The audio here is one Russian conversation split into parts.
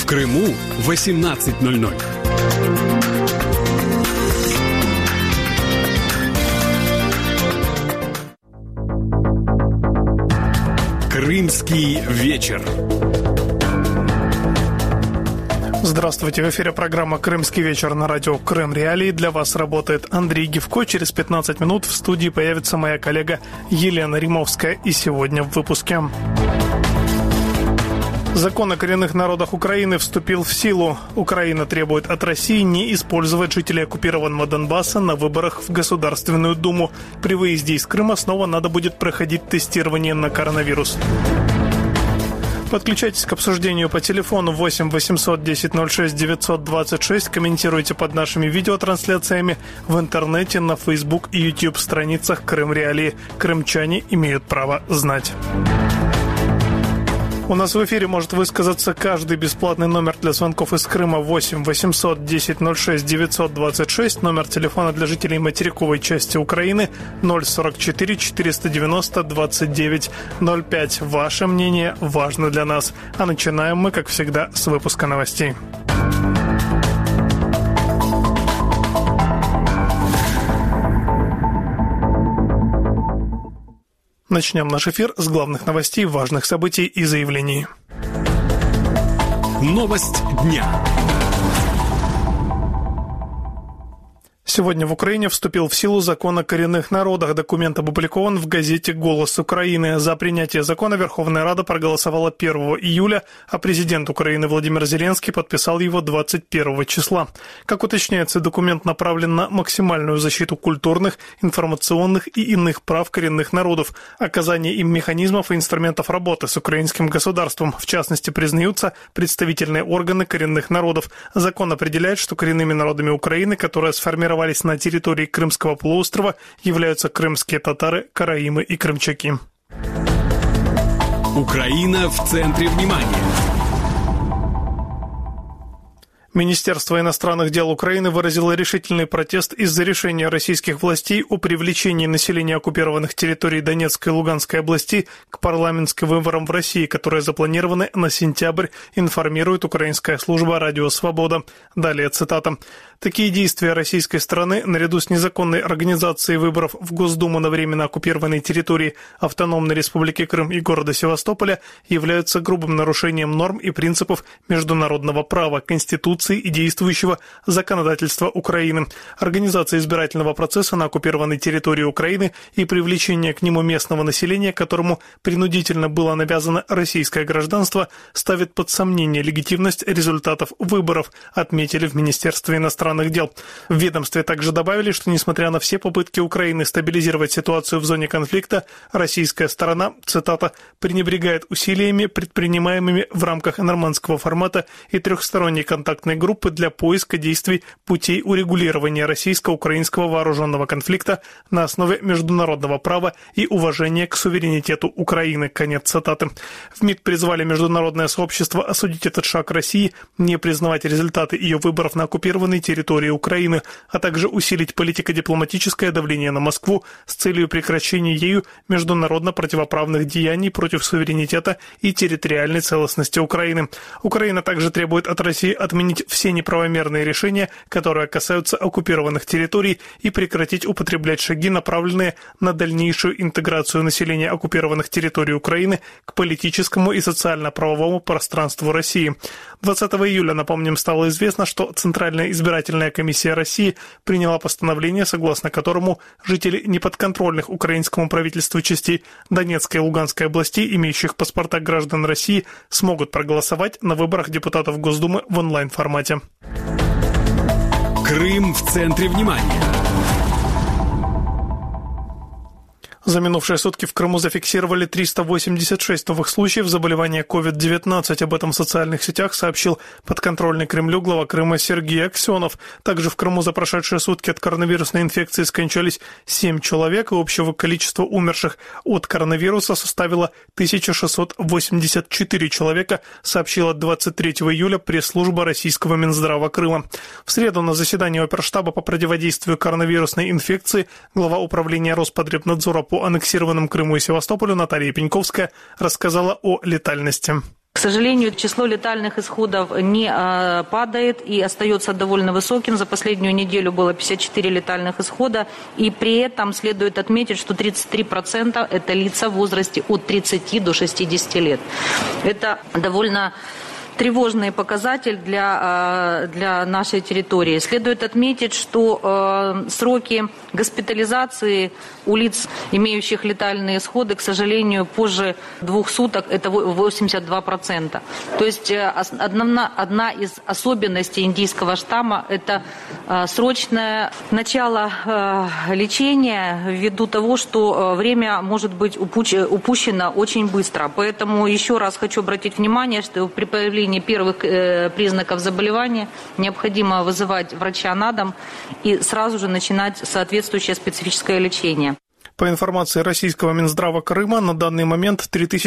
Крыму 18:00. Крымский вечер. Здравствуйте, в эфире программа «Крымский вечер» на радио «Крым Реалии». Для вас работает Андрей Гивко. Через 15 минут в студии появится моя коллега Елена Римовская. И сегодня в выпуске. Закон о коренных народах Украины вступил в силу. Украина требует от России не использовать жителей оккупированного Донбасса на выборах в Государственную Думу. При выезде из Крыма снова надо будет проходить тестирование на коронавирус. Подключайтесь к обсуждению по телефону 8 800 10 06 926. Комментируйте под нашими видеотрансляциями в интернете, на Facebook и YouTube страницах Крым Реалии. Крымчане имеют право знать. У нас в эфире может высказаться каждый. Бесплатный номер для звонков из Крыма 8 800 10 06 926. Номер телефона для жителей материковой части Украины 044 490 29 05. Ваше мнение важно для нас. А начинаем мы, как всегда, с выпуска новостей. Начнем наш эфир с главных новостей, важных событий и заявлений. Новость дня. Сегодня в Украине вступил в силу закон о коренных народах. Документ опубликован в газете «Голос Украины». За принятие закона Верховная Рада проголосовала 1 июля, а президент Украины Владимир Зеленский подписал его 21 числа. Как уточняется, документ направлен на максимальную защиту культурных, информационных и иных прав коренных народов, оказание им механизмов и инструментов работы с украинским государством. В частности, признаются представительные органы коренных народов. Закон определяет, что коренными народами Украины, которые сформировались на территории Крымского полуострова, являются крымские татары, караимы и крымчаки. Украина в центре внимания. Министерство иностранных дел Украины выразило решительный протест из-за решения российских властей о привлечении населения оккупированных территорий Донецкой и Луганской областей к парламентским выборам в России, которые запланированы на сентябрь, информирует украинская служба «Радио Свобода». Далее цитата. Такие действия российской стороны, наряду с незаконной организацией выборов в Госдуму на временно оккупированной территории Автономной Республики Крым и города Севастополя, являются грубым нарушением норм и принципов международного права, Конституции и действующего законодательства Украины. Организация избирательного процесса на оккупированной территории Украины и привлечение к нему местного населения, которому принудительно было навязано российское гражданство, ставит под сомнение легитимность результатов выборов, отметили в Министерстве иностранных дел. В ведомстве также добавили, что несмотря на все попытки Украины стабилизировать ситуацию в зоне конфликта, российская сторона, цитата, пренебрегает усилиями, предпринимаемыми в рамках нормандского формата и трехсторонней контактной группы для поиска действий путей урегулирования российско-украинского вооруженного конфликта на основе международного права и уважения к суверенитету Украины. Конец цитаты. В МИД призвали международное сообщество осудить этот шаг России, не признавать результаты ее выборов на оккупированной территории Украины, а также усилить политико-дипломатическое давление на Москву с целью прекращения ею международно противоправных деяний против суверенитета и территориальной целостности Украины. Украина также требует от России отменить все неправомерные решения, которые касаются оккупированных территорий, и прекратить употреблять шаги, направленные на дальнейшую интеграцию населения оккупированных территорий Украины к политическому и социально-правовому пространству России. 20 июля, напомним, стало известно, что Центральная избирательная комиссия России приняла постановление, согласно которому жители неподконтрольных украинскому правительству частей Донецкой и Луганской областей, имеющих паспорта граждан России, смогут проголосовать на выборах депутатов Госдумы в онлайн-формате. Крым в центре внимания. За минувшие сутки в Крыму зафиксировали 386 новых случаев заболевания COVID-19. Об этом в социальных сетях сообщил подконтрольный Кремлю глава Крыма Сергей Аксенов. Также в Крыму за прошедшие сутки от коронавирусной инфекции скончались 7 человек, и общего количества умерших от коронавируса составило 1684 человека, сообщила 23 июля пресс-служба российского Минздрава Крыма. В среду на заседании оперштаба по противодействию коронавирусной инфекции глава управления Роспотребнадзора по аннексированным Крыму и Севастополю Наталья Пеньковская рассказала о летальности. К сожалению, число летальных исходов не падает и остается довольно высоким. За последнюю неделю было 54 летальных исхода. И при этом следует отметить, что 33% это лица в возрасте от 30 до 60 лет. Это довольно тревожный показатель для нашей территории. Следует отметить, что сроки госпитализации у лиц, имеющих летальные исходы, к сожалению, позже 2 суток, это 82%. То есть одна из особенностей индийского штамма – это срочное начало лечения ввиду того, что время может быть упущено очень быстро. Поэтому еще раз хочу обратить внимание, что при появлении первых признаков заболевания необходимо вызывать врача на дом и сразу же начинать соответствующее специфическое лечение. По информации российского Минздрава Крыма, на данный момент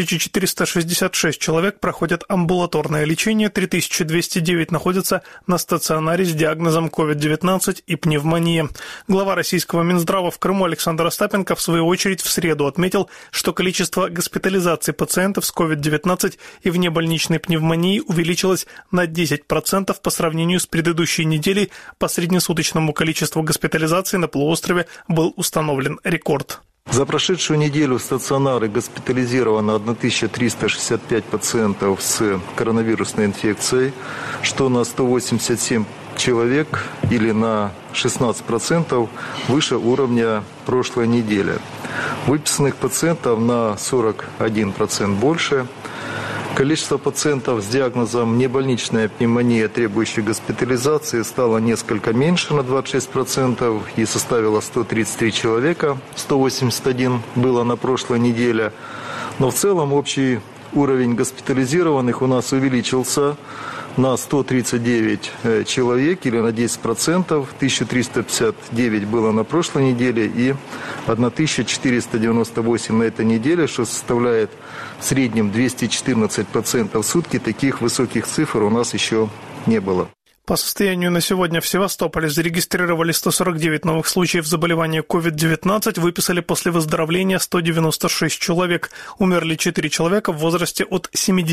3466 человек проходят амбулаторное лечение, 3209 находятся на стационаре с диагнозом COVID-19 и пневмония. Глава российского Минздрава в Крыму Александр Остапенко в свою очередь в среду отметил, что количество госпитализаций пациентов с COVID-19 и внебольничной пневмонией увеличилось на 10% по сравнению с предыдущей неделей. По среднесуточному количеству госпитализаций на полуострове был установлен рекорд. За прошедшую неделю в стационары госпитализировано 1365 пациентов с коронавирусной инфекцией, что на 187 человек или на 16% выше уровня прошлой недели. Выписанных пациентов на 41% больше. Количество пациентов с диагнозом небольничная пневмония, требующих госпитализации, стало несколько меньше на 26% и составило 133 человека, 181 было на прошлой неделе. Но в целом общий уровень госпитализированных у нас увеличился на 139 человек или на 10%, 1359 было на прошлой неделе и 1498 на этой неделе, что составляет в среднем 214 пациентов в сутки. Таких высоких цифр у нас еще не было. По состоянию на сегодня в Севастополе зарегистрировали 149 новых случаев заболевания COVID-19, выписали после выздоровления 196 человек. Умерли 4 человека в возрасте от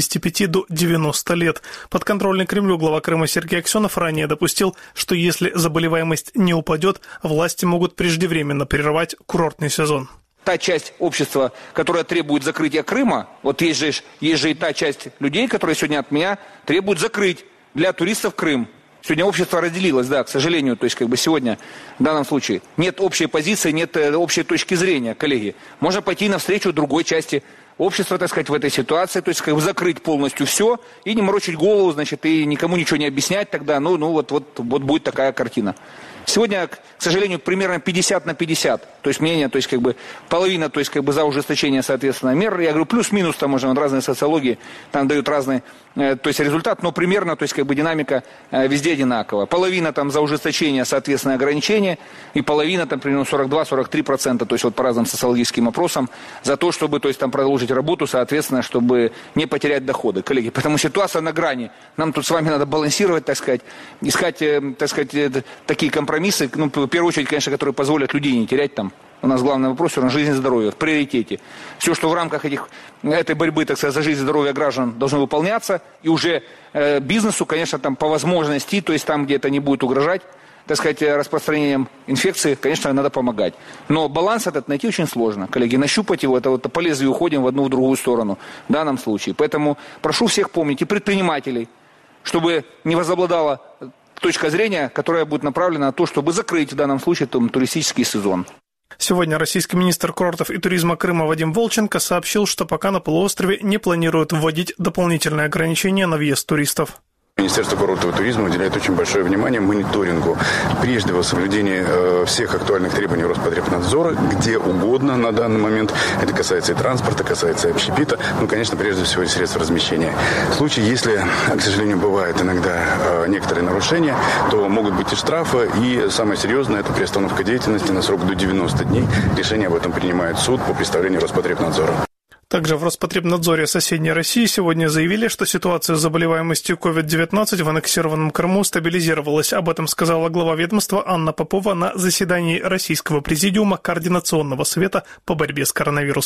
75 до 90 лет. Подконтрольный Кремлю глава Крыма Сергей Аксенов ранее допустил, что если заболеваемость не упадет, власти могут преждевременно прервать курортный сезон. Та часть общества, которая требует закрытия Крыма, вот есть же и та часть людей, которые сегодня от меня требуют закрыть для туристов Крым. Сегодня общество разделилось, да, к сожалению, то есть сегодня в данном случае нет общей позиции, нет общей точки зрения, коллеги. Можно пойти навстречу другой части общества, так сказать, в этой ситуации, то есть закрыть полностью все и не морочить голову, значит, и никому ничего не объяснять тогда, вот будет такая картина. Сегодня, к сожалению, примерно 50 на 50, то есть мнение, то есть половина, то есть за ужесточение, соответственно, мер. Я говорю, плюс-минус, там уже разные социологии, там дают разный, то есть результат, но примерно, то есть динамика везде одинаковая. Половина там за ужесточение, соответственно, ограничения, и половина там примерно 42-43%, то есть вот по разным социологическим опросам, за то, чтобы, то есть там продолжить работу, соответственно, чтобы не потерять доходы, коллеги. Поэтому ситуация на грани. Нам тут с вами надо балансировать, так сказать, искать, так сказать, такие компромиссы, в первую очередь, конечно, которые позволят людей не терять там. У нас главный вопрос все равно жизнь и здоровье в приоритете. Все, что в рамках этой борьбы, так сказать, за жизнь и здоровье граждан должно выполняться, и уже бизнесу, конечно, там по возможности, то есть там, где это не будет угрожать, так сказать, распространением инфекции, конечно, надо помогать. Но баланс этот найти очень сложно. Коллеги, нащупать его, это вот по лезвию уходим в одну, в другую сторону в данном случае. Поэтому прошу всех помнить и предпринимателей, чтобы не возобладала точка зрения, которая будет направлена на то, чтобы закрыть в данном случае туристический сезон. Сегодня российский министр курортов и туризма Крыма Вадим Волченко сообщил, что пока на полуострове не планируют вводить дополнительные ограничения на въезд туристов. Министерство курортов и туризма уделяет очень большое внимание мониторингу, прежде всего соблюдения всех актуальных требований Роспотребнадзора, где угодно на данный момент. Это касается и транспорта, касается и общепита, конечно, прежде всего и средств размещения. В случае, если, к сожалению, бывают иногда некоторые нарушения, то могут быть и штрафы, и самое серьезное – это приостановка деятельности на срок до 90 дней. Решение об этом принимает суд по представлению Роспотребнадзора. Также в Роспотребнадзоре соседней России сегодня заявили, что ситуация с заболеваемостью COVID-19 в аннексированном Крыму стабилизировалась. Об этом сказала глава ведомства Анна Попова на заседании Российского президиума Координационного совета по борьбе с коронавирусом.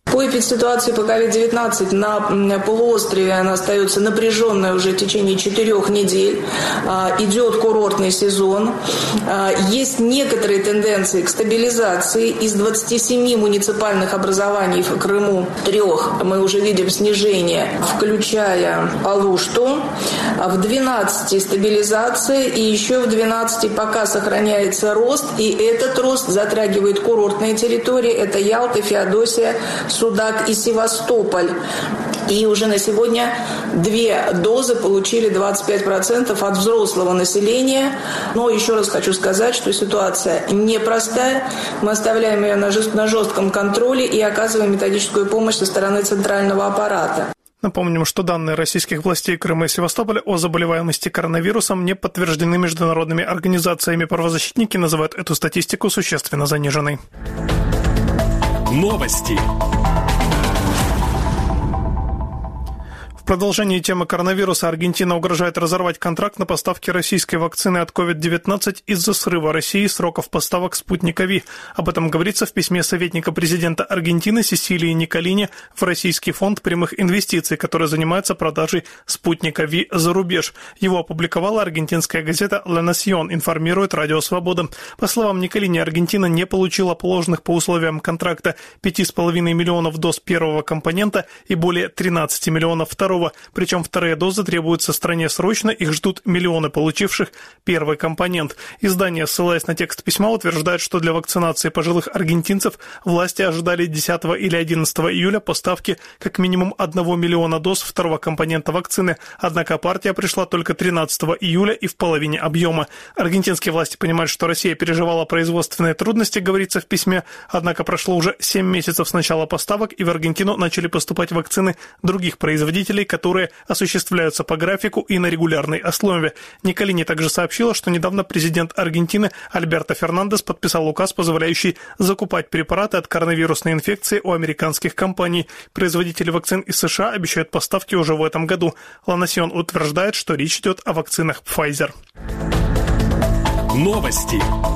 По эпидситуации по COVID-19 на полуострове она остается напряженной уже в течение 4 недель. Идет курортный сезон. Есть некоторые тенденции к стабилизации. Из 27 муниципальных образований в Крыму 3 мы уже видим снижение, включая Алушту. В 12 стабилизация и еще в 12 пока сохраняется рост. И этот рост затрагивает курортные территории. Это Ялта, Феодосия, Судак и Севастополь. И уже на сегодня 2 дозы получили 25% от взрослого населения. Но еще раз хочу сказать, что ситуация непростая. Мы оставляем ее на жестком контроле и оказываем методическую помощь со стороны центрального аппарата. Напомним, что данные российских властей Крыма и Севастополя о заболеваемости коронавирусом не подтверждены международными организациями. Правозащитники называют эту статистику существенно заниженной. Новости. В продолжении темы коронавируса Аргентина угрожает разорвать контракт на поставки российской вакцины от COVID-19 из-за срыва России сроков поставок «Спутника Ви». Об этом говорится в письме советника президента Аргентины Сесилии Николини в Российский фонд прямых инвестиций, который занимается продажей «Спутника Ви» за рубеж. Его опубликовала аргентинская газета «Ла Насьон», информирует Радио Свобода. По словам Николини, Аргентина не получила положенных по условиям контракта 5,5 миллионов доз первого компонента и более 13 миллионов второго. Причем вторые дозы требуются стране срочно, их ждут миллионы получивших первый компонент. Издание, ссылаясь на текст письма, утверждает, что для вакцинации пожилых аргентинцев власти ожидали 10 или 11 июля поставки как минимум 1 миллиона доз второго компонента вакцины, однако партия пришла только 13 июля и в половине объема. Аргентинские власти понимают, что Россия переживала производственные трудности, говорится в письме, однако прошло уже 7 месяцев с начала поставок, и в Аргентину начали поступать вакцины других производителей, которые осуществляются по графику и на регулярной основе. Николини также сообщила, что недавно президент Аргентины Альберто Фернандес подписал указ, позволяющий закупать препараты от коронавирусной инфекции у американских компаний. Производители вакцин из США обещают поставки уже в этом году. Ла Насьон утверждает, что речь идет о вакцинах Pfizer. Новости.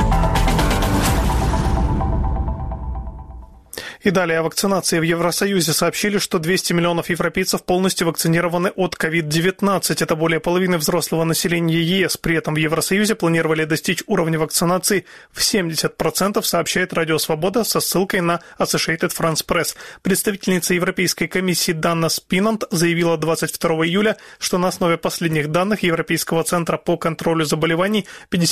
И далее о вакцинации. В Евросоюзе сообщили, что 200 миллионов европейцев полностью вакцинированы от COVID-19. Это более половины взрослого населения ЕС. При этом в Евросоюзе планировали достичь уровня вакцинации в 70%, сообщает Радио Свобода со ссылкой на Associated France Press. Представительница Европейской комиссии Данна Спинант заявила 22 июля, что на основе последних данных Европейского центра по контролю заболеваний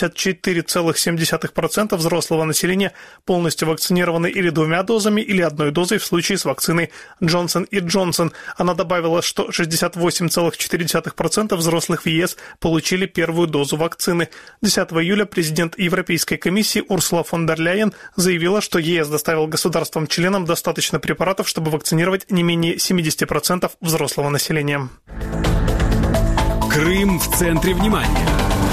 54,7% взрослого населения полностью вакцинированы или 2 дозами, или 1 дозой в случае с вакциной Johnson & Johnson. Она добавила, что 68,4% взрослых в ЕС получили первую дозу вакцины. 10 июля президент Европейской комиссии Урсула фон дер Ляйен заявила, что ЕС доставил государствам-членам достаточно препаратов, чтобы вакцинировать не менее 70% взрослого населения. Крым в центре внимания.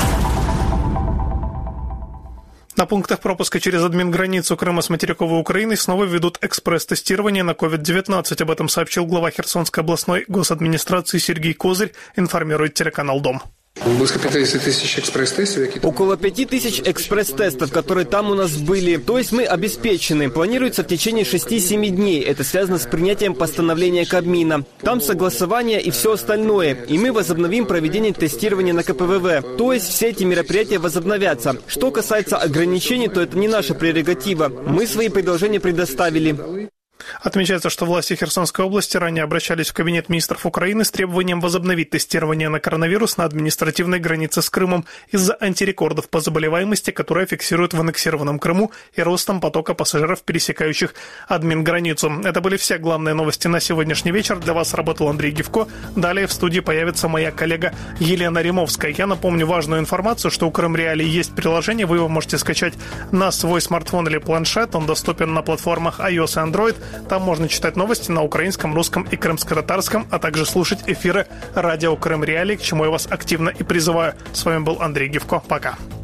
На пунктах пропуска через админграницу Крыма с материковой Украиной снова ведут экспресс-тестирование на COVID-19. Об этом сообщил глава Херсонской областной госадминистрации Сергей Козырь, информирует телеканал «Дом». Близко 50 тысяч экспресс-тестов. Около 5000 экспресс-тестов, которые там у нас были. То есть мы обеспечены. Планируется в течение 6-7 дней. Это связано с принятием постановления Кабмина. Там согласование и все остальное. И мы возобновим проведение тестирования на КПВВ. То есть все эти мероприятия возобновятся. Что касается ограничений, то это не наша прерогатива. Мы свои предложения предоставили. Отмечается, что власти Херсонской области ранее обращались в Кабинет министров Украины с требованием возобновить тестирование на коронавирус на административной границе с Крымом из-за антирекордов по заболеваемости, которые фиксируют в аннексированном Крыму, и ростом потока пассажиров, пересекающих админграницу. Это были все главные новости на сегодняшний вечер. Для вас работал Андрей Гивко. Далее в студии появится моя коллега Елена Римовская. Я напомню важную информацию, что у Крым Реалии есть приложение. Вы его можете скачать на свой смартфон или планшет. Он доступен на платформах iOS и Android. Там можно читать новости на украинском, русском и крымско-татарском, а также слушать эфиры радио Крым Реалии, к чему я вас активно и призываю. С вами был Андрей Гивко. Пока.